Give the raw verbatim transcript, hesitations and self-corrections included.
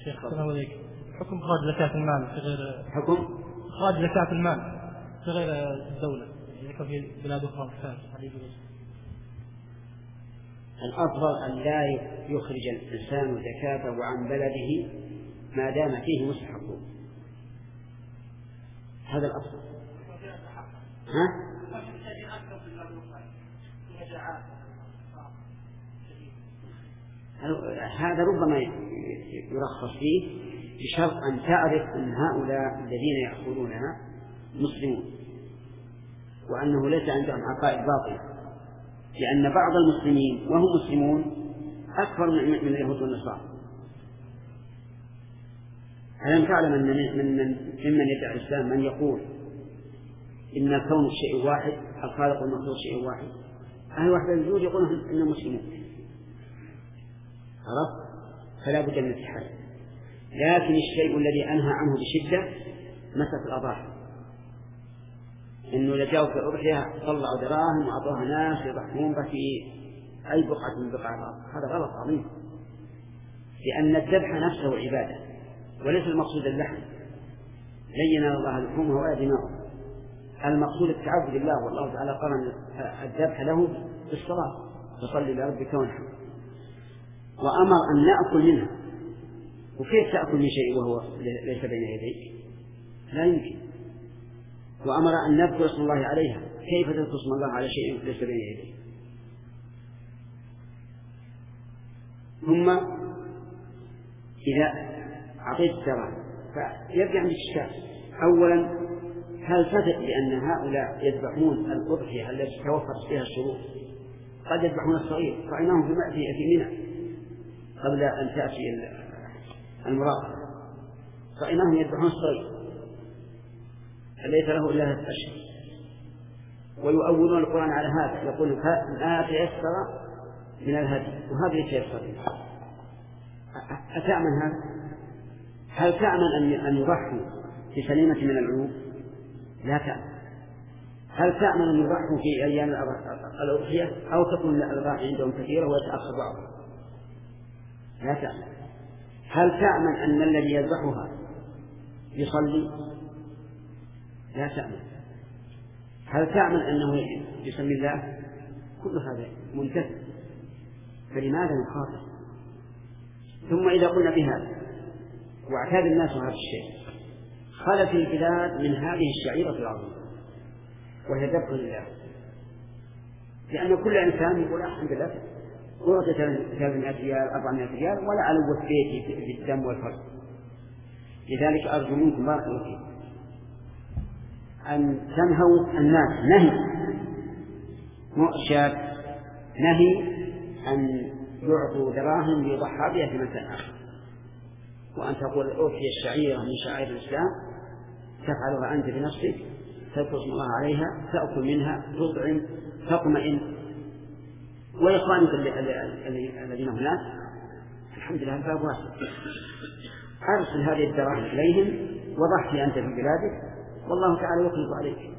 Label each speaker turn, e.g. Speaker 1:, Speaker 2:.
Speaker 1: شيخ السلام عليكم. حكم إخراج زكاة المال في غير
Speaker 2: حكم
Speaker 1: إخراج زكاة المال في غير الدولة يعني في بلاد أخرى هل يجوز؟
Speaker 2: الأفضل أن لا يخرج الإنسان زكاته عن بلده ما دام فيه مستحقون، هذا الأفضل. ها؟ هذا ربما يرخص فيه بشرط أن تعرف أن هؤلاء الذين يأخذونها مسلمون وأنه ليس عندهم عقائد باطلة، لأن بعض المسلمين وهم مسلمون أكثر من اليهود والنصارى. ألم تعلم أن من ممن يدعي الإسلام من يقول إن الكون شيء واحد، الخالق والمخلوق شيء واحد؟ أهل واحد الوجود يقولون إنهم مسلمون، عرفت؟ فلا بد من الاتحاد. لكن الشيء الذي أنهى عنه بشدة مسألة الأضاحي، إنه لجاوا في الأضحية طلعوا دراهم وأعطوها ناس يضحون في أي بقعة من بقاع الأرض، هذا غلط عظيم، لأن الذبح نفسه عبادة وليس المقصود اللحم، لن ينال الله لحومه ولا دماؤه، المقصود التعبد لله، والله تعالى قرن الذبح له بالصلاة فصل لربك وانحر، وأمر أن نأكل منها. وكيف تأكل من شيء وهو ليس بين يديك؟ لا يمكن. وأمر أن نذكر اسم الله عليها، كيف تذكر اسم الله على شيء ليس بين يديك؟ ثم إذا أعطيت الدراهم فيرجع عندك الشاة. أولا هل تثق بأن هؤلاء يذبحون الأضحية التي توفرت فيها الشروط؟ قد يذبحون الصغير، رأيناهم في منى قبل أن تأتي المراقبة، رأيناهم يذبحون الصغير ليس له إلا هذا الأشهر، ويؤولون القرآن على هذا، يقول ما تيسر من الهدي وهذا يتيسر. أتأمن هذا؟ هل تأمن أن يضحوا بسليمة من العيوب؟ لا تأمن. هل تأمن أن يضحوا في أيام الأضحية أو تكون الأضحية عندهم كثيرة ويتأخر بعضهم؟ لا تأمن. هل تأمن أن الذي يذبحها يصلي؟ لا تأمن. هل تأمن أنه يسمي الله؟ كل هذا منتهى، فلماذا نخاطر؟ ثم إذا قلنا بهذا واعتاد الناس هذا الشيء، خلت البلاد من هذه الشعيرة العظيمة وهي ذبح لله، لأن كل إنسان يقول الحمد لله ورد ثلاثمائة ريال أربعمائة ريال ولا ألوث بيتي في الدم والفرد. لذلك أرجو منكم بارك الله فيكم أن تنهوا الناس نهي مؤشر، نهي أن يعطوا دراهم ليضحى بها في مكان آخر، وأن تقول أوفي الشعيرة من شعائر الإسلام تفعلها أنت بنفسك، تذكر اسم الله عليها، تأكل منها، تطعم، تطمئن. وإخوانك الذين هناك الحمد لله الباب واسع، أرسل هذه الدراهم إليهم وضحي أنت في بلادك والله تعالى يخلص عليك.